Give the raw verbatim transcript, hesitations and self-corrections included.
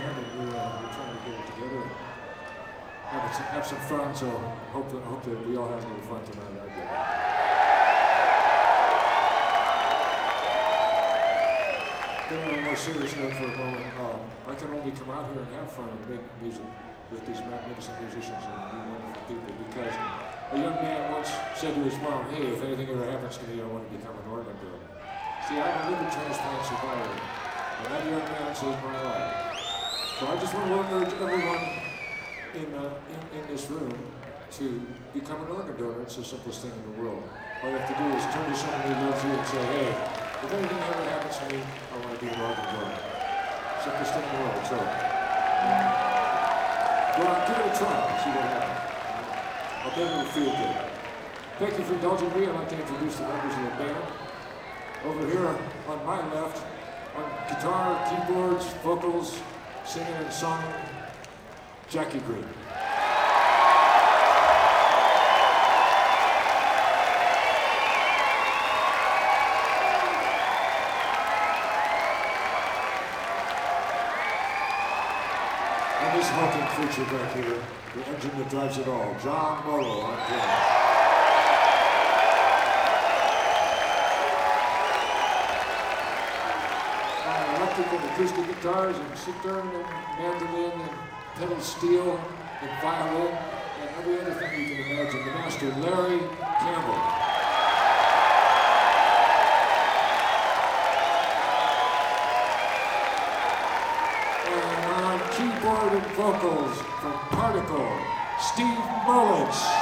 band, and we're, uh, we're trying to get it together and have, it, have some fun. So hope that, hope that we all have a little fun tonight out there. Get on a more serious note for a moment. Uh, I can only come out here and have fun and make music with these magnificent musicians and wonderful people because a young man once said to his mom, "Hey, if anything ever happens to me, I want to become an organ donor." See, I'm a liver transplant survivor, and that young man saved my life. So I just want to urge everyone in, uh, in, in this room to become an organ donor. It's the simplest thing in the world. All you have to do is turn to someone who loves you and say, "Hey, if anything ever happens to me, I want to be an organ donor." Simplest thing in the world. So, um, go out, give it a try, and see what happens. I'll bet it'll feel good. Thank you for indulging me. I'd like to introduce the members of the band. Over here on my left, on guitar, keyboards, vocals, singing and song, Jackie Green. And this hulking creature back here, the engine that drives it all, John Morrow on drums. Electric and acoustic guitars and sitar and mandolin and pedal steel and violin and every other thing you can imagine. The master, Larry Campbell. And on keyboard and vocals from Particle, Steve Mullins.